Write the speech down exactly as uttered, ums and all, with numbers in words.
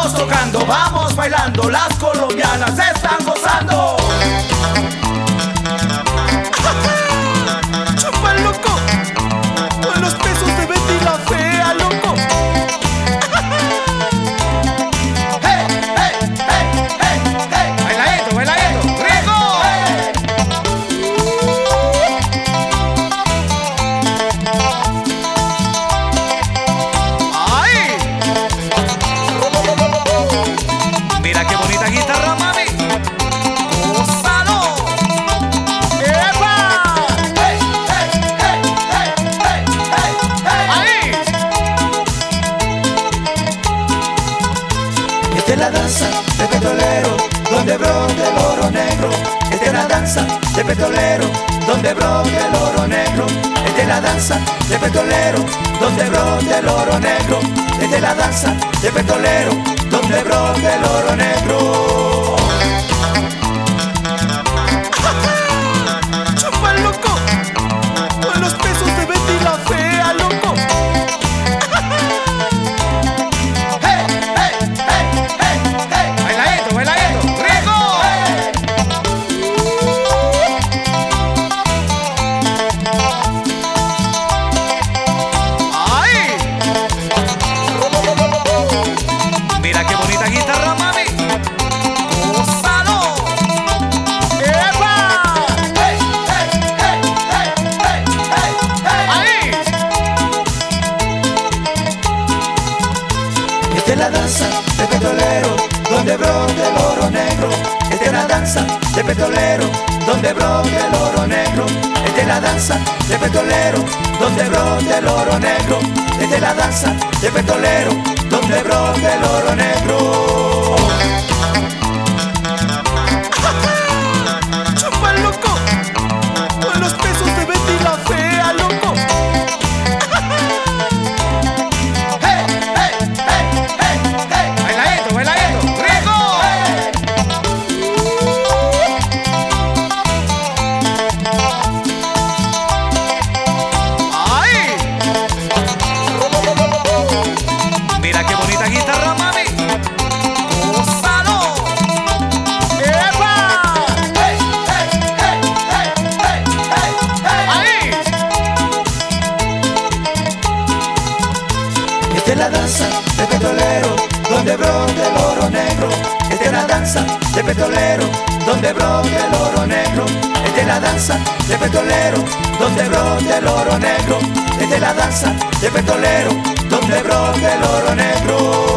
Vamos tocando, vamos bailando, las colombianas están gozando. ¡Chupa, loco! Con los pesos de Betty la fea, loco. ¡Hey, hey, hey, hey, hey! ¡Bailadito, bailadito! ¡Rico! ¡Ay! Mira qué bonita guitarra, mami. ¡Gózalo! ¡Epa! ¡Hey, hey, hey, hey, hey, hey, hey! ¡Ahí! Esta es la danza de petrolero, donde brota el oro negro. Esta es la danza de petrolero, donde brota el oro negro. Esta es la danza de petrolero, donde brota el oro negro. Esta es la danza de petrolero, donde brota el oro negro. ¡Chupa, loco! Con los pesos de Betty la fea, loco. ¡Hey, hey, hey, hey, hey! ¡Bailadito, bailadito! ¡Rico! ¡Ay! Mira qué bonita guitarra, mami. ¡Gózalo! ¡Epa! ¡Hey, hey, hey, hey, hey, hey, hey! ¡Ahí! Esta es la danza de petrolero, donde brota el oro negro. Esta es la danza de petrolero, donde brota el oro negro. Esta es la danza de petrolero, donde brota el oro negro. Esta es la danza de petrolero, donde brota el oro negro. ¡Chupa, loco! Con los pesos de Betty la fea, loco. ¡Hey, hey, hey, hey, hey! ¡Bailadito, bailadito! ¡Rico! ¡Ay! Mira qué bonita guitarra, mami. ¡Gózalo! ¡Epa! ¡Hey, hey, hey, hey, hey, hey, hey! ¡Ahí! Esta es la danza de petrolero, donde brota el oro negro. Esta es la danza de petrolero, donde brota el oro negro. Esta es la danza de petrolero, donde brota el oro negro. Esta es la danza de petrolero, donde brota el oro negro.